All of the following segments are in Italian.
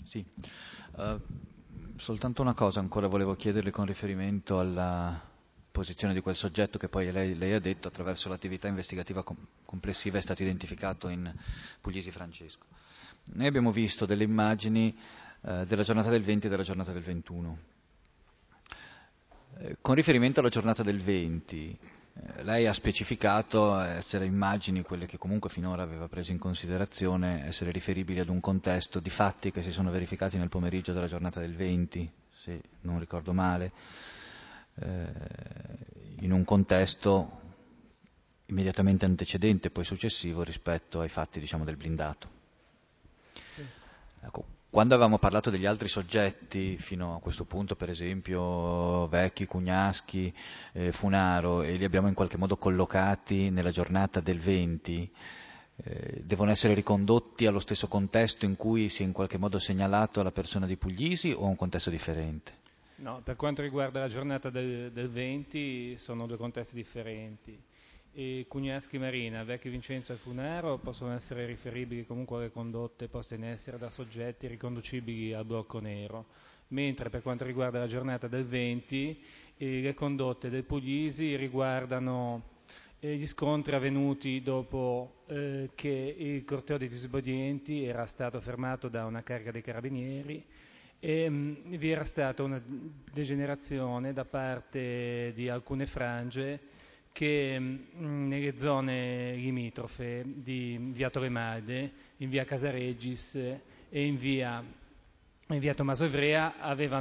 Sì. Eh, Soltanto una cosa ancora volevo chiederle con riferimento alla posizione di quel soggetto che poi lei ha detto attraverso l'attività investigativa complessiva è stato identificato in Puglisi Francesco. Noi abbiamo visto delle immagini della giornata del 20 e della giornata del 21. Con riferimento alla giornata del 20, lei ha specificato essere immagini, quelle che comunque finora aveva preso in considerazione, essere riferibili ad un contesto di fatti che si sono verificati nel pomeriggio della giornata del 20, se non ricordo male, eh, in un contesto immediatamente antecedente, poi successivo rispetto ai fatti, diciamo, del blindato. Sì. Ecco, quando avevamo parlato degli altri soggetti, fino a questo punto, per esempio Vecchi, Cugnaschi, Funaro, e li abbiamo in qualche modo collocati nella giornata del 20, devono essere ricondotti allo stesso contesto in cui si è in qualche modo segnalato la persona di Puglisi o a un contesto differente? No, per quanto riguarda la giornata del 20 sono due contesti differenti. E Cugnaschi Marina, Vecchio Vincenzo e Funaro possono essere riferibili comunque alle condotte poste in essere da soggetti riconducibili al blocco nero, mentre per quanto riguarda la giornata del 20 le condotte del Puglisi riguardano gli scontri avvenuti dopo che il corteo dei disobbedienti era stato fermato da una carica dei carabinieri e vi era stata una degenerazione da parte di alcune frange che nelle zone limitrofe di via Torremalde, in via Casaregis e in via Tommaso Ivrea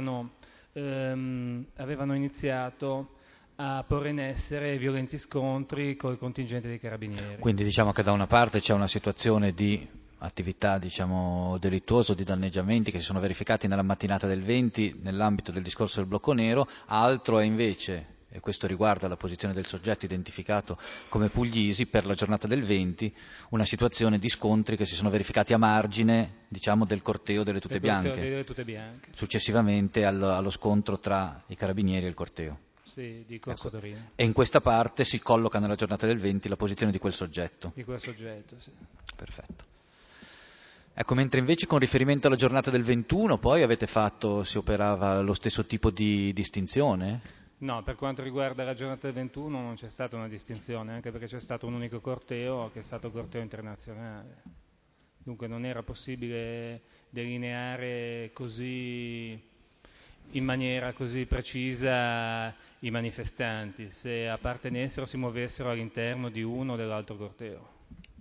avevano iniziato a porre in essere violenti scontri con il contingente dei carabinieri. Quindi diciamo che da una parte c'è una situazione di attività, diciamo, delittuosa, di danneggiamenti che si sono verificati nella mattinata del 20 nell'ambito del discorso del blocco nero, altro è invece, e questo riguarda la posizione del soggetto identificato come Puglisi, per la giornata del 20, una situazione di scontri che si sono verificati a margine, diciamo, del corteo delle tute Del corteo bianche, delle tute bianche, sì. successivamente allo scontro tra i carabinieri e il corteo. Sì, di Corso Ecco. Torino, E in questa parte si colloca nella giornata del 20 la posizione di quel soggetto. di quel soggetto, sì. Perfetto. Ecco, mentre invece con riferimento alla giornata del 21 poi avete fatto, si operava lo stesso tipo di distinzione? No, per quanto riguarda la giornata del 21 non c'è stata una distinzione, anche perché c'è stato un unico corteo che è stato il corteo internazionale. Dunque non era possibile delineare così, in maniera così precisa i manifestanti, se appartenessero o si muovessero all'interno di uno o dell'altro corteo.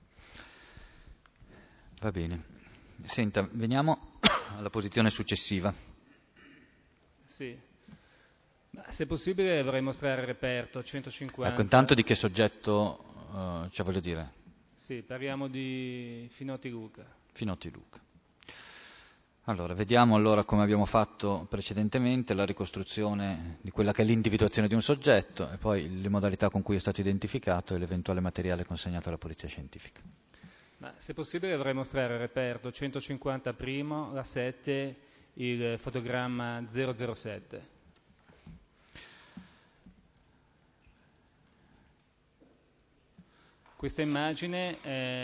Va bene. Senta, veniamo alla posizione successiva. Sì, ma se possibile vorrei mostrare il reperto Ecco, intanto 150. di che soggetto, cioè voglio dire, Sì, parliamo di Finotti Luca. Finotti Luca. Allora, vediamo allora come abbiamo fatto precedentemente la ricostruzione di quella che è l'individuazione di un soggetto e poi le modalità con cui è stato identificato e l'eventuale materiale consegnato alla polizia scientifica. Ma se possibile vorrei mostrare il reperto 150 primo, la 7, il fotogramma 007. Questa immagine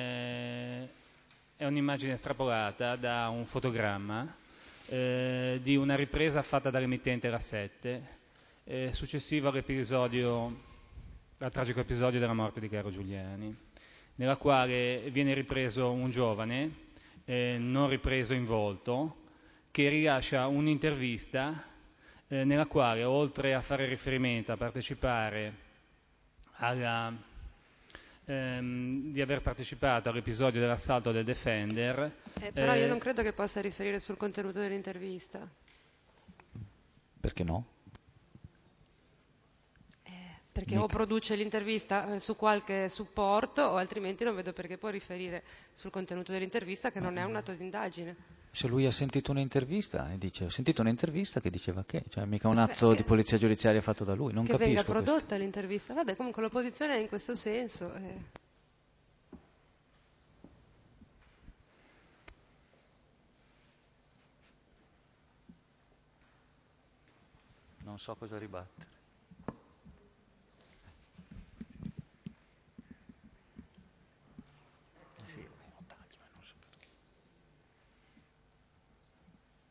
è un'immagine estrapolata da un fotogramma di una ripresa fatta dall'emittente La 7, successivo al tragico episodio della morte di Caro Giuliani, nella quale viene ripreso un giovane, non ripreso in volto, che rilascia un'intervista nella quale, oltre a fare riferimento a partecipare di aver partecipato all'episodio dell'assalto del Defender. Però io non credo che possa riferire sul contenuto dell'intervista, Perché no? perché o Mica. produce l'intervista su qualche supporto o altrimenti non vedo perché può riferire sul contenuto dell'intervista che non è un atto di indagine. Se lui ha sentito un'intervista e dice, ho sentito un'intervista che diceva che, cioè mica un Beh, atto di polizia giudiziaria fatto da lui, non che venga capisco questo. prodotta l'intervista. Vabbè, comunque l'opposizione è in questo senso. Non so cosa ribattere. Sì, vabbè, lo taglio, non so perché.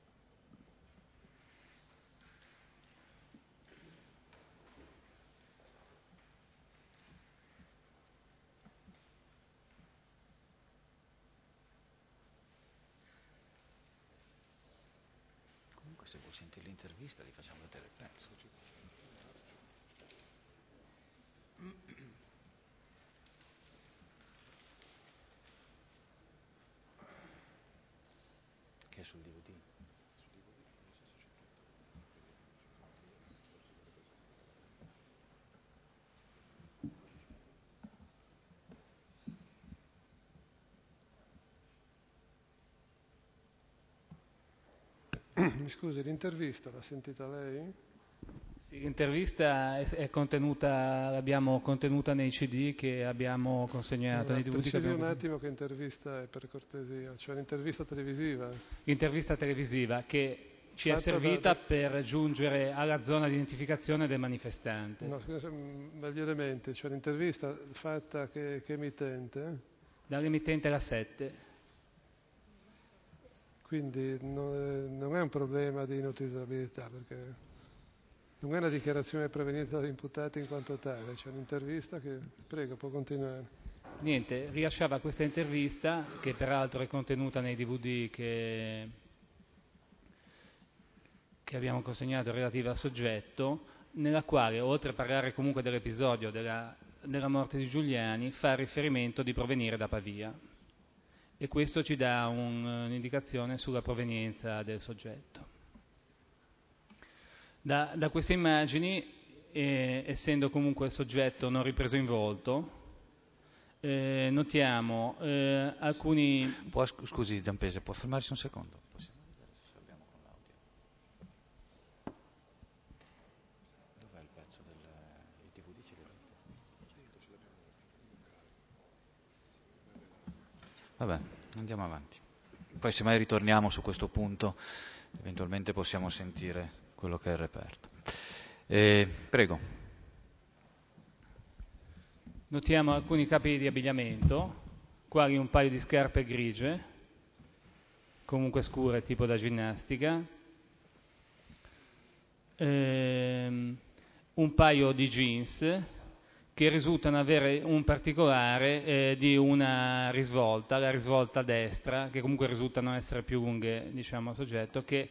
sentire l'intervista, gli facciamo vedere il pezzo. Che è sul DVD. Mi scusi, l'intervista l'ha sentita lei? Sì, l'intervista è contenuta, l'abbiamo contenuta nei CD che abbiamo consegnato, nei DVD che Precisi abbiamo un consegnato. attimo che intervista è, per cortesia, cioè l'intervista televisiva. Intervista televisiva che ci è Fatta servita per giungere alla zona di identificazione del manifestante. No, scusa, dagli elementi, cioè l'intervista fatta che emittente, Dall'emittente la 7. quindi non è un problema di inutilizzabilità, perché non è una dichiarazione proveniente dall'imputato in quanto tale, c'è un'intervista che, prego, può continuare. Niente, rilasciava questa intervista, che peraltro è contenuta nei DVD che abbiamo consegnato relativa al soggetto, nella quale, oltre a parlare comunque dell'episodio della morte di Giuliani, fa riferimento di provenire da Pavia. E questo ci dà un'indicazione sulla provenienza del soggetto. Da queste immagini, essendo comunque il soggetto non ripreso in volto, notiamo alcuni... Scusi Giampese, può fermarsi un secondo? Possiamo vedere se abbiamo con l'audio. Dov'è il pezzo del DVD? Ce l'avete? Vabbè, andiamo avanti. Poi se mai ritorniamo su questo punto, eventualmente possiamo sentire quello che è il reperto. Prego. Notiamo alcuni capi di abbigliamento, quali un paio di scarpe grigie, comunque scure, tipo da ginnastica, un paio di jeans che risultano avere un particolare di una risvolta, la risvolta destra, che comunque risultano essere più lunghe, diciamo, al soggetto, che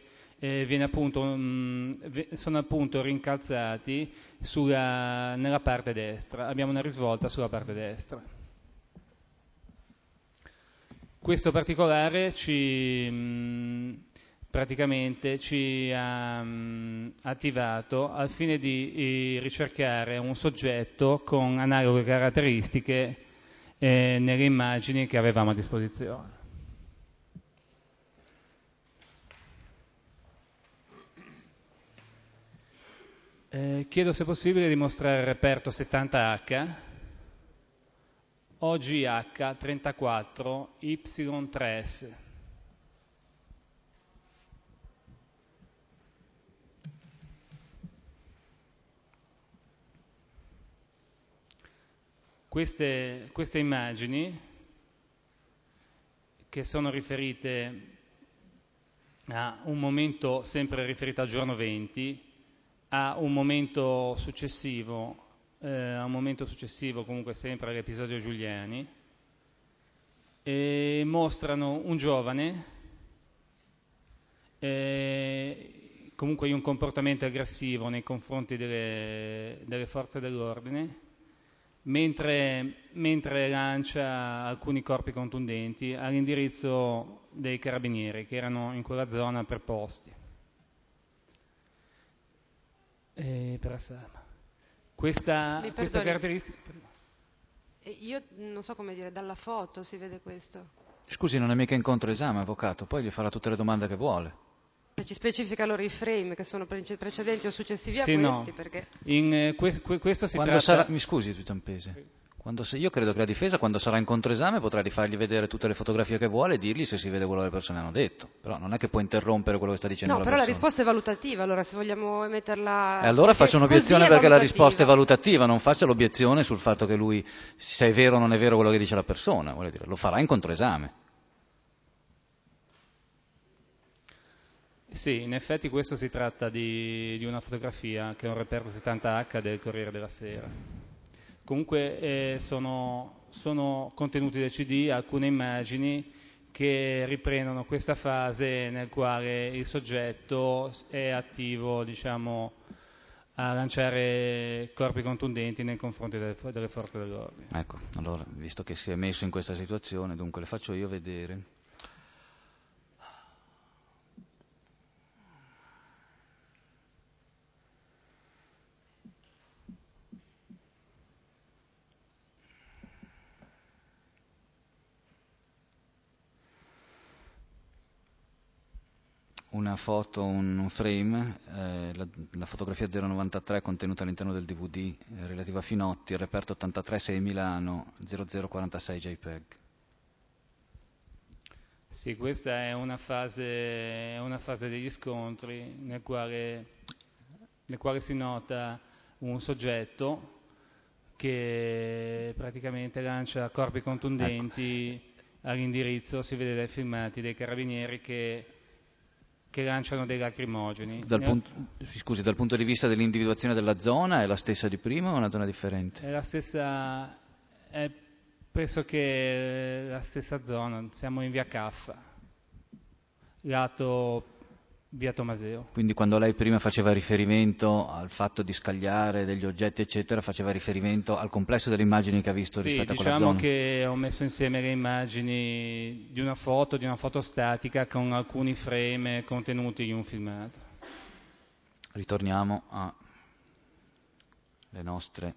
sono appunto rincalzati nella parte destra. Abbiamo una risvolta sulla parte destra. Questo particolare praticamente ci ha attivato al fine di ricercare un soggetto con analoghe caratteristiche nelle immagini che avevamo a disposizione. Chiedo se è possibile di mostrare il reperto 70H, OGH 34 Y3S. Queste immagini, che sono riferite a un momento sempre riferito al giorno 20, a un momento successivo comunque sempre all'episodio Giuliani, e mostrano un giovane comunque in un comportamento aggressivo nei confronti delle forze dell'ordine, mentre lancia alcuni colpi contundenti all'indirizzo dei carabinieri che erano in quella zona preposti. Questa caratteristica... Io non so come dire, dalla foto si vede questo. Scusi, non è mica in controesame, avvocato, poi gli farà tutte le domande che vuole. Ci specifica allora i frame che sono precedenti o successivi a Sì, questi, no. perché... Questo si Quando tratta... mi scusi, Zampese. Io credo che la difesa, quando sarà in controesame, potrà rifargli vedere tutte le fotografie che vuole e dirgli se si vede quello che le persone hanno detto. Però non è che può interrompere quello che sta dicendo No, la però persona. la risposta è valutativa, allora se vogliamo emetterla... E allora faccio un'obiezione perché la risposta è valutativa, non faccia l'obiezione sul fatto che lui, se è vero o non è vero quello che dice la persona, vuole dire, lo farà in controesame. Sì, in effetti questo si tratta di una fotografia che è un reperto 70H del Corriere della Sera. Comunque sono contenuti del CD alcune immagini che riprendono questa fase nel quale il soggetto è attivo, diciamo, a lanciare corpi contundenti nei confronti delle forze dell'ordine. Ecco, allora, visto che si è messo in questa situazione, dunque le faccio io vedere. Una foto, un frame, la fotografia 093 contenuta all'interno del DVD relativa a Finotti, il reperto 83 Milano 0046 JPEG. Sì, questa è una fase degli scontri nel quale si nota un soggetto che praticamente lancia corpi contundenti all'indirizzo, si vede dai filmati, dei carabinieri che lanciano dei lacrimogeni. Scusi, dal punto di vista dell'individuazione della zona è la stessa di prima o è una zona differente? È la stessa, è pressoché la stessa zona, siamo in via Caffa, lato via Tomaseo. Quindi quando lei prima faceva riferimento al fatto di scagliare degli oggetti eccetera, faceva riferimento al complesso delle immagini che ha visto rispetto a quella zona? Sì, diciamo che ho messo insieme le immagini di una foto statica con alcuni frame contenuti in un filmato. Ritorniamo alle nostre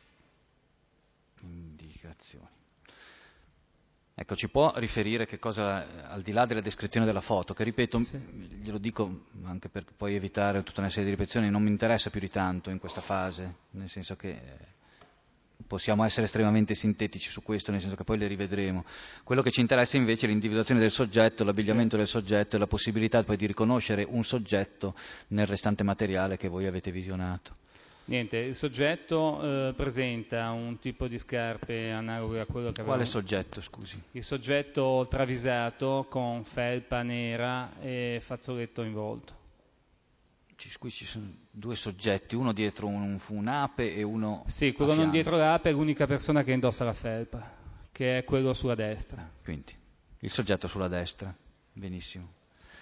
indicazioni. Ecco, ci può riferire che cosa, al di là della descrizione della foto, che ripeto, glielo dico anche per poi evitare tutta una serie di ripetizioni, non mi interessa più di tanto in questa fase, nel senso che possiamo essere estremamente sintetici su questo, nel senso che poi le rivedremo. Quello che ci interessa invece è l'individuazione del soggetto, l'abbigliamento del soggetto e la possibilità poi di riconoscere un soggetto nel restante materiale che voi avete visionato. Niente, il soggetto presenta un tipo di scarpe analoghe a quello che avevamo. Quale soggetto, scusi? Il soggetto travisato con felpa nera e fazzoletto in volto. Qui ci sono due soggetti, uno dietro un'ape e uno Sì, quello non dietro l'ape è l'unica persona che indossa la felpa, che è quello sulla destra. Quindi, il soggetto sulla destra, benissimo.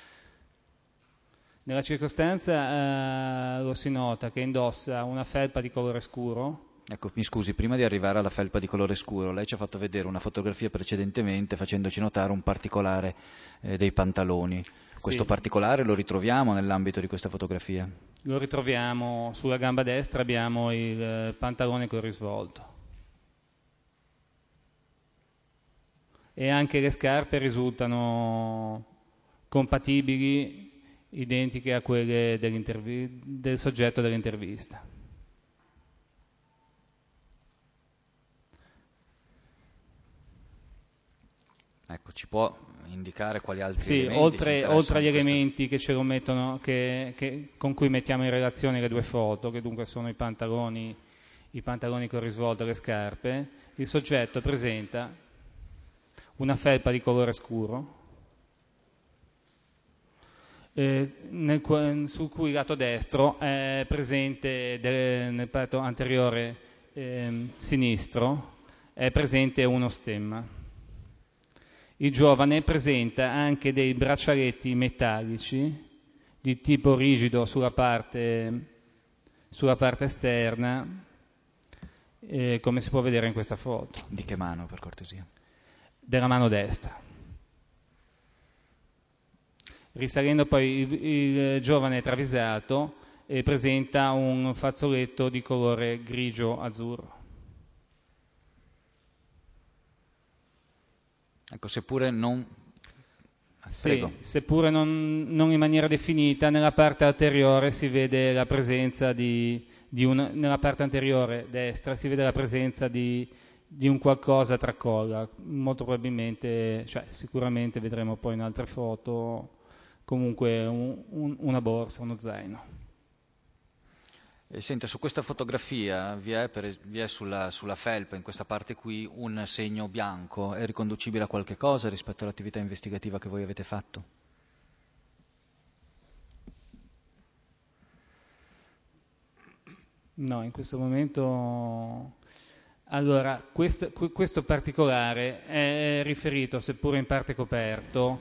Nella circostanza lo si nota che indossa una felpa di colore scuro. Ecco, mi scusi, prima di arrivare alla felpa di colore scuro, lei ci ha fatto vedere una fotografia precedentemente facendoci notare un particolare dei pantaloni. Questo particolare lo ritroviamo nell'ambito di questa fotografia? Lo ritroviamo sulla gamba destra, abbiamo il pantalone con risvolto. E anche le scarpe risultano compatibili, identiche a quelle del soggetto dell'intervista. Ecco, ci può indicare quali altri elementi? Oltre agli elementi che ce lo mettono, con cui mettiamo in relazione le due foto, che dunque sono i pantaloni con risvolto e le scarpe, il soggetto presenta una felpa di colore scuro, sul cui lato destro è presente nel petto anteriore sinistro è presente uno stemma. Il giovane presenta anche dei braccialetti metallici di tipo rigido sulla parte esterna, come si può vedere in questa foto. Di che mano, per cortesia? Della mano destra. Risalendo poi il giovane travisato presenta un fazzoletto di colore grigio-azzurro. Ecco, seppure non... Prego. Sì, seppure non in maniera definita, nella parte anteriore si vede la presenza nella parte anteriore destra si vede la presenza di un qualcosa tra colla, molto probabilmente, cioè sicuramente vedremo poi in altre foto, comunque una borsa, uno zaino. Senta, su questa fotografia vi è sulla felpa, in questa parte qui, un segno bianco. È riconducibile a qualche cosa rispetto all'attività investigativa che voi avete fatto? No, in questo momento Allora, questo particolare è riferito, seppur in parte coperto,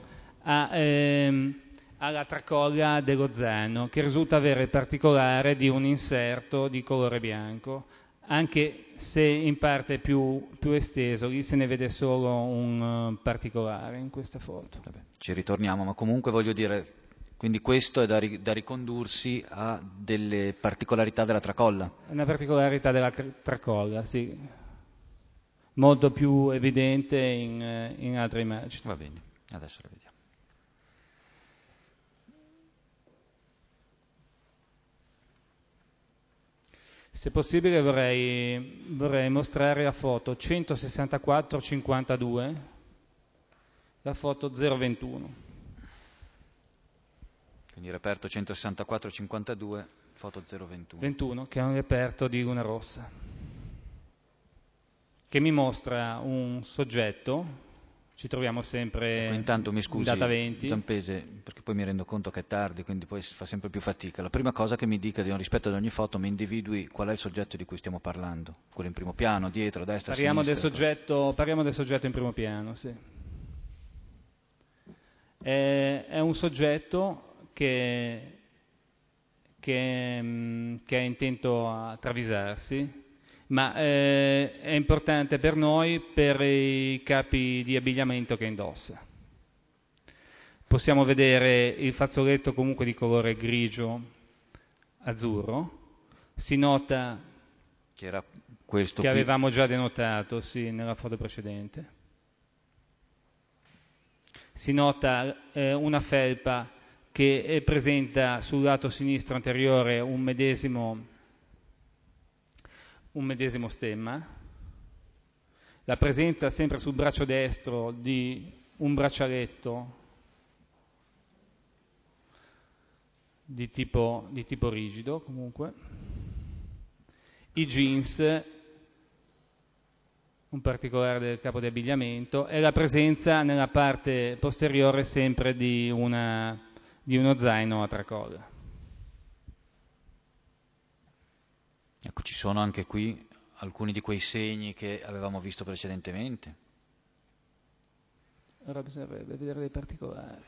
alla tracolla dello zaino, che risulta avere il particolare di un inserto di colore bianco, anche se in parte più esteso, lì se ne vede solo un particolare in questa foto. Vabbè, ci ritorniamo, ma comunque voglio dire, quindi questo è da ricondursi a delle particolarità della tracolla. Una particolarità della tracolla, sì, molto più evidente in altre immagini. Va bene, adesso lo vediamo. Se possibile vorrei mostrare la foto 164-52, la foto 021. Quindi reperto 164-52, foto 021. 21, che è un reperto di Luna Rossa, che mi mostra un soggetto. Ci troviamo sempre ecco, intanto mi scusi, in data 20. Zampese, perché poi mi rendo conto che è tardi, quindi poi si fa sempre più fatica. La prima cosa che mi dica rispetto ad ogni foto mi individui qual è il soggetto di cui stiamo parlando. Quello in primo piano, dietro, destra, Parliamo sinistra. parliamo del soggetto in primo piano, sì. È un soggetto che è intento a travisarsi, ma è importante per noi per i capi di abbigliamento che indossa. Possiamo vedere il fazzoletto comunque di colore grigio azzurro, si nota Che era questo che qui. avevamo già denotato, sì, nella foto precedente. Si nota una felpa che presenta sul lato sinistro anteriore un medesimo stemma, la presenza sempre sul braccio destro di un braccialetto di tipo rigido comunque, i jeans, un particolare del capo di abbigliamento, e la presenza nella parte posteriore sempre di uno zaino a tracolla. Ecco, ci sono anche qui alcuni di quei segni che avevamo visto precedentemente. Ora bisognerebbe vedere dei particolari.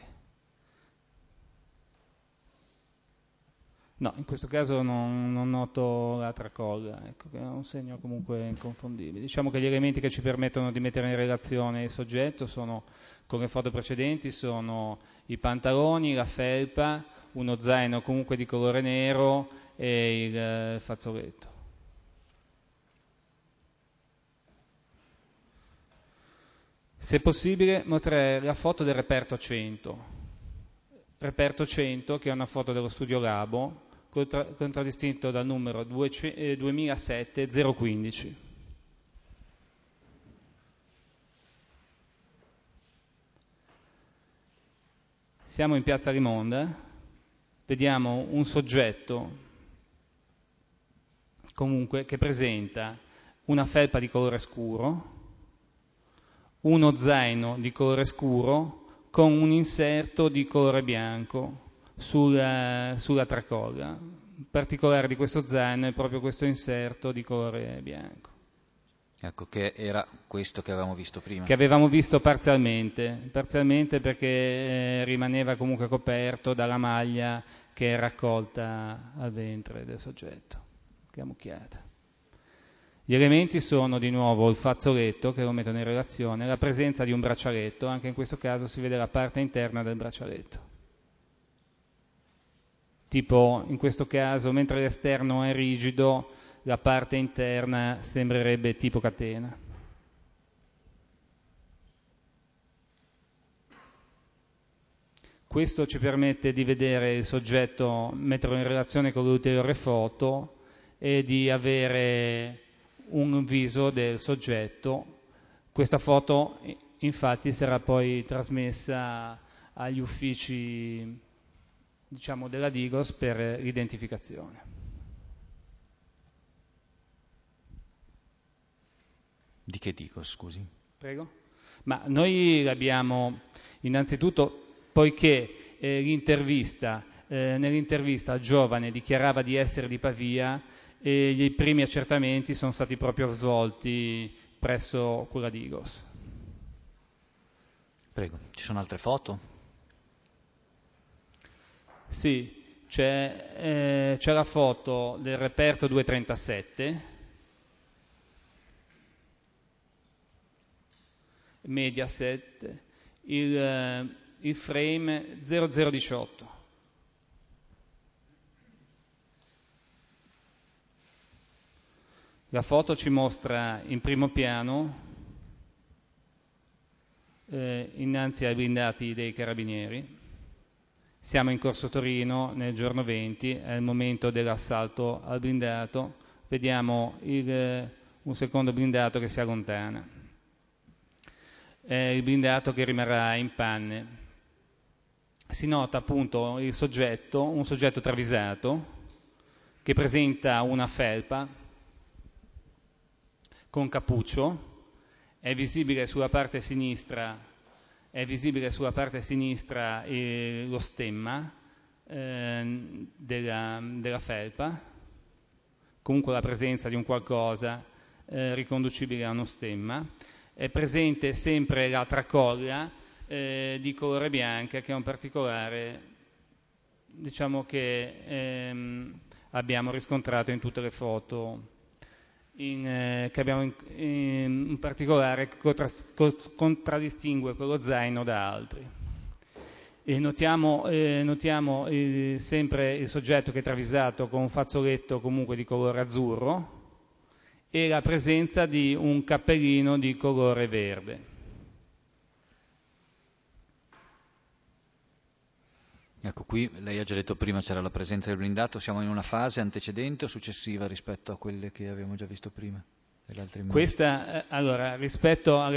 No, in questo caso non noto la tracolla, ecco, che è un segno comunque inconfondibile. Diciamo che gli elementi che ci permettono di mettere in relazione il soggetto sono, con le foto precedenti, sono i pantaloni, la felpa, uno zaino comunque di colore nero e il fazzoletto. Se possibile mostrerei la foto del reperto 100. Reperto 100, che è una foto dello studio Labo, contraddistinto dal numero 2007-015. Siamo in piazza Rimonda, vediamo un soggetto comunque che presenta una felpa di colore scuro, uno zaino di colore scuro con un inserto di colore bianco sulla tracolla. Il particolare di questo zaino è proprio questo inserto di colore bianco. Ecco, che era questo che avevamo visto prima. Che avevamo visto parzialmente perché rimaneva comunque coperto dalla maglia che è raccolta al ventre del soggetto, che è ammucchiata. Gli elementi sono di nuovo il fazzoletto, che lo mettono in relazione, la presenza di un braccialetto, anche in questo caso si vede la parte interna del braccialetto. Tipo, in questo caso, mentre l'esterno è rigido, la parte interna sembrerebbe tipo catena. Questo ci permette di vedere il soggetto, metterlo in relazione con l'ulteriore foto e di avere un viso del soggetto. Questa foto infatti sarà poi trasmessa agli uffici, diciamo, della Digos per l'identificazione. Di che Digos, scusi? Prego? Ma noi l'abbiamo innanzitutto, poiché nell'intervista il giovane dichiarava di essere di Pavia, e i primi accertamenti sono stati proprio svolti presso quella Digos. Prego, ci sono altre foto? Sì, c'è la foto del reperto 237, Mediaset, il frame 0018. La foto ci mostra in primo piano, innanzi ai blindati dei carabinieri. Siamo in Corso Torino nel giorno 20, è il momento dell'assalto al blindato. Vediamo un secondo blindato che si allontana. È il blindato che rimarrà in panne. Si nota appunto un soggetto travisato, che presenta una felpa con cappuccio, è visibile sulla parte sinistra lo stemma della felpa, comunque la presenza di un qualcosa riconducibile a uno stemma. È presente sempre la tracolla di colore bianca, che è un particolare, diciamo, che abbiamo riscontrato in tutte le foto, che abbiamo in particolare contraddistingue quello zaino da altri. E notiamo sempre il soggetto che è travisato con un fazzoletto comunque di colore azzurro e la presenza di un cappellino di colore verde. Ecco, qui lei ha già detto prima c'era la presenza del blindato, siamo in una fase antecedente o successiva rispetto a quelle che abbiamo già visto prima? Questa, allora, rispetto alle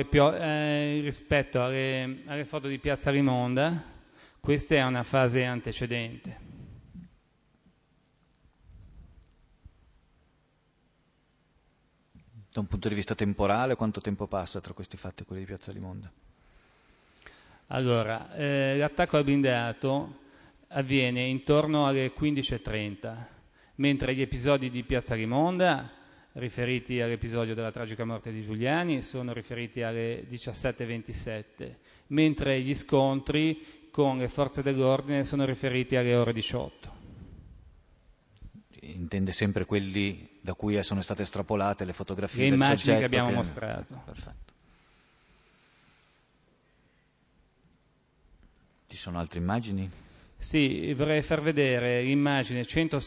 foto di Piazza Rimonda, questa è una fase antecedente. Da un punto di vista temporale, quanto tempo passa tra questi fatti e quelli di Piazza Rimonda? Allora, l'attacco al blindato avviene intorno alle 15:30, mentre gli episodi di Piazza Rimonda, riferiti all'episodio della tragica morte di Giuliani, sono riferiti alle 17:27, mentre gli scontri con le forze dell'ordine sono riferiti alle ore 18. Intende sempre quelli da cui sono state estrapolate le fotografie le del immagini soggetto che abbiamo mostrato. Perfetto. Ci sono altre immagini? Sì, vorrei far vedere l'immagine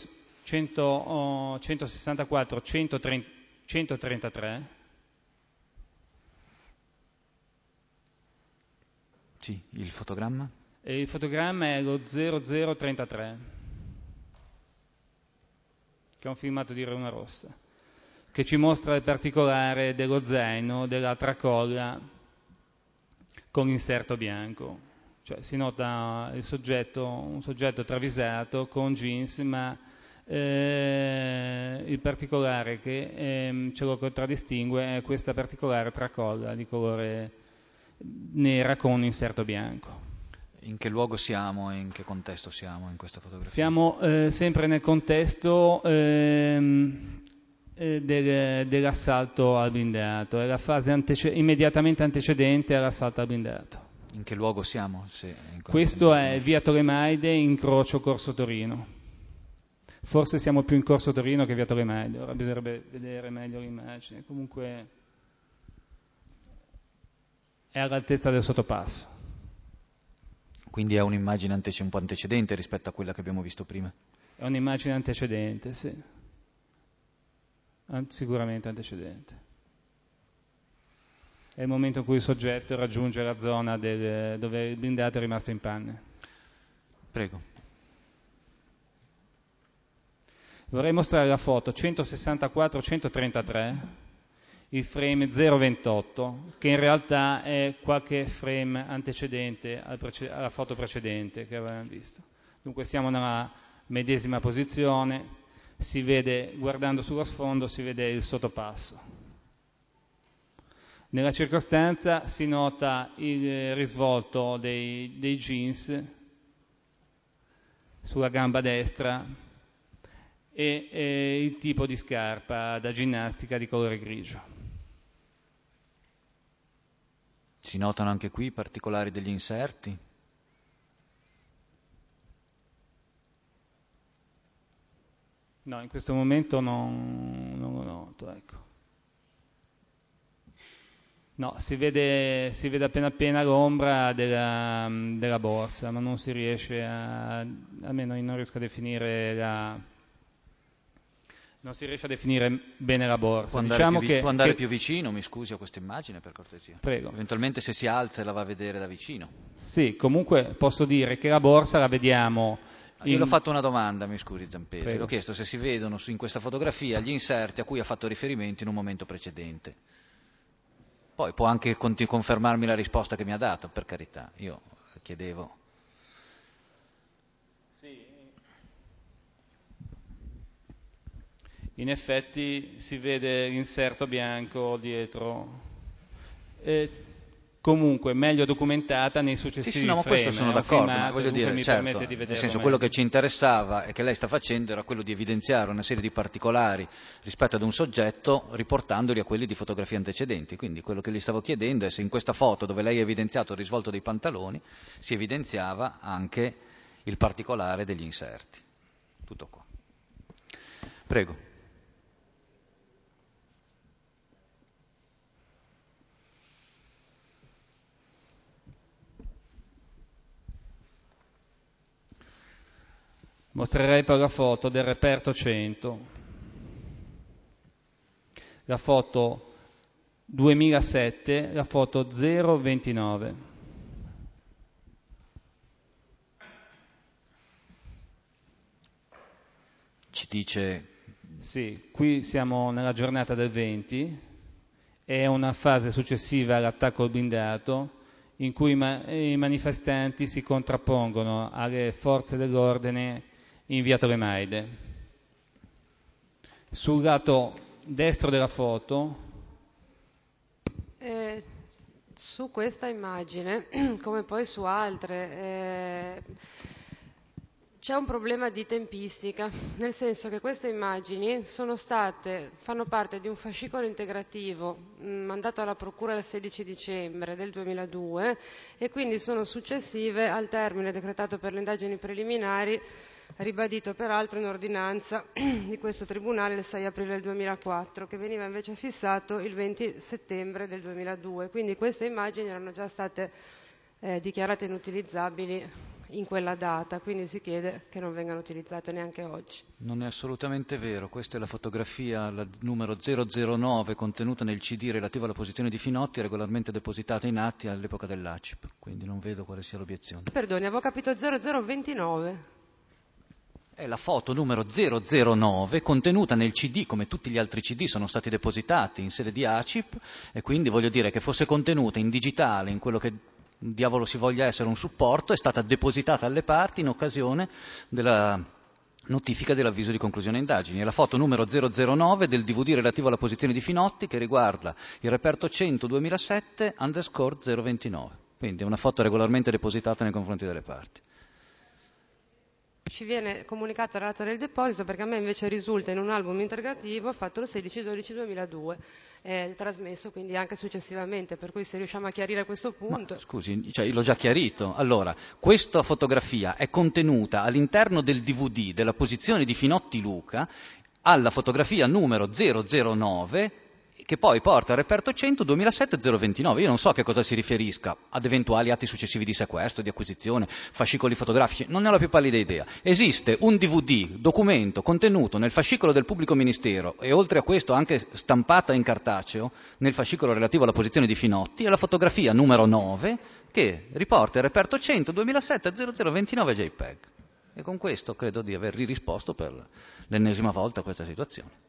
164-133. Sì, il fotogramma? E il fotogramma è lo 0033, che è un filmato di Roma Rossa, che ci mostra il particolare dello zaino, della tracolla con inserto bianco. Cioè si nota un soggetto travisato con jeans, ma il particolare che ce lo contraddistingue è questa particolare tracolla di colore nera con inserto bianco. In che luogo siamo e in che contesto siamo in questa fotografia? Siamo sempre nel contesto dell'assalto al blindato, è la fase immediatamente antecedente all'assalto al blindato. In che luogo siamo? Questo è via Tolemaide, incrocio Corso Torino. Forse siamo più in Corso Torino che via Tolemaide, ora bisognerebbe vedere meglio l'immagine. Comunque è all'altezza del sottopasso. Quindi è un'immagine un po' antecedente rispetto a quella che abbiamo visto prima? È un'immagine antecedente, sì. Sicuramente antecedente. È il momento in cui il soggetto raggiunge la zona dove il blindato è rimasto in panne. Prego. Vorrei mostrare la foto 164-133, il frame 028, che in realtà è qualche frame antecedente alla foto precedente che avevamo visto. Dunque siamo nella medesima posizione, si vede, guardando sullo sfondo, si vede il sottopasso. Nella circostanza si nota il risvolto dei jeans sulla gamba destra e il tipo di scarpa da ginnastica di colore grigio. Si notano anche qui i particolari degli inserti? No, in questo momento non lo noto, ecco. No, si vede appena l'ombra della borsa, ma non si riesce almeno io non riesco a definire non si riesce a definire bene la borsa. Può andare più vicino, mi scusi, a questa immagine, per cortesia? Prego. Eventualmente se si alza e la va a vedere da vicino. Sì, comunque posso dire che la borsa la vediamo... Io l'ho fatto una domanda, mi scusi Zampesi, Prego. l'ho chiesto se si vedono in questa fotografia gli inserti a cui ha fatto riferimento in un momento precedente. Poi può anche confermarmi la risposta che mi ha dato, per carità, io chiedevo. Sì. In effetti si vede l'inserto bianco dietro. Comunque meglio documentata nei successivi no, ma frame. questo sono d'accordo, ma filmato, voglio dire, mi certo, permette di nel vederlo senso quello meglio. che ci interessava e che lei sta facendo era quello di evidenziare una serie di particolari rispetto ad un soggetto riportandoli a quelli di fotografie antecedenti, quindi quello che gli stavo chiedendo è se in questa foto dove lei ha evidenziato il risvolto dei pantaloni si evidenziava anche il particolare degli inserti. Tutto qua. Prego. Mostrerei poi la foto del reperto 100, la foto 2007, la foto 029. Ci dice... Sì, qui siamo nella giornata del 20, è una fase successiva all'attacco al blindato in cui i manifestanti si contrappongono alle forze dell'ordine in via Tolemaide. Sul lato destro della foto, su questa immagine, come poi su altre, c'è un problema di tempistica, nel senso che queste immagini fanno parte di un fascicolo integrativo mandato alla Procura il 16 dicembre del 2002 e quindi sono successive al termine decretato per le indagini preliminari, ribadito peraltro in ordinanza di questo Tribunale il 6 aprile del 2004, che veniva invece fissato il 20 settembre del 2002. Quindi queste immagini erano già state dichiarate inutilizzabili in quella data, quindi si chiede che non vengano utilizzate neanche oggi. Non è assolutamente vero, questa è la fotografia la numero 009 contenuta nel CD relativo alla posizione di Finotti, regolarmente depositata in atti all'epoca dell'ACIP, quindi non vedo quale sia l'obiezione. Perdoni, avevo capito 0029. È la foto numero 009 contenuta nel CD, come tutti gli altri CD sono stati depositati in sede di ACIP, e quindi voglio dire che fosse contenuta in digitale, in quello che diavolo si voglia essere un supporto, è stata depositata alle parti in occasione della notifica dell'avviso di conclusione indagini. È la foto numero 009 del DVD relativo alla posizione di Finotti che riguarda il reperto 100 2007 _029. Quindi è una foto regolarmente depositata nei confronti delle parti. Ci viene comunicata la data del deposito perché a me invece risulta in un album integrativo fatto il 16-12-2002, trasmesso quindi anche successivamente, per cui se riusciamo a chiarire questo punto... Ma, scusi, io l'ho già chiarito. Allora, questa fotografia è contenuta all'interno del DVD della posizione di Finotti Luca alla fotografia numero 009 che poi porta al reperto 100 2007-029. Io non so a che cosa si riferisca, ad eventuali atti successivi di sequestro, di acquisizione, fascicoli fotografici, non ne ho la più pallida idea. Esiste un DVD, documento, contenuto nel fascicolo del pubblico ministero e oltre a questo anche stampata in cartaceo nel fascicolo relativo alla posizione di Finotti, è la fotografia numero 9 che riporta il reperto 100 2007-0029 JPEG. E con questo credo di aver risposto per l'ennesima volta a questa situazione.